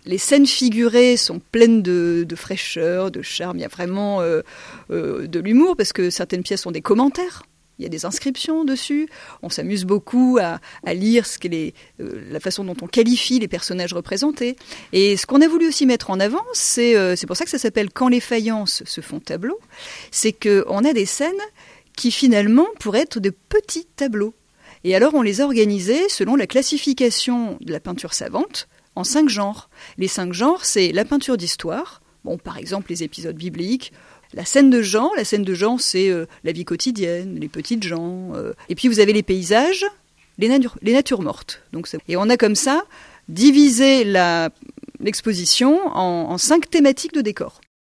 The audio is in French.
Les scènes figurées sont pleines de fraîcheur, de charme. Il y a vraiment de l'humour parce que certaines pièces ont des commentaires. Il y a des inscriptions dessus. On s'amuse beaucoup à lire la façon dont on qualifie les personnages représentés. Et ce qu'on a voulu aussi mettre en avant, c'est pour ça que ça s'appelle « Quand les faïences se font tableau », c'est qu'on a des scènes qui finalement pourraient être de petits tableaux. Et alors on les a organisés selon la classification de la peinture savante en 5 genres. Les 5 genres, c'est la peinture d'histoire, par exemple les épisodes bibliques. La scène de genre, c'est la vie quotidienne, les petites gens. Et puis vous avez les paysages, les natures mortes. Et on a comme ça divisé l'exposition en 5 thématiques de décors.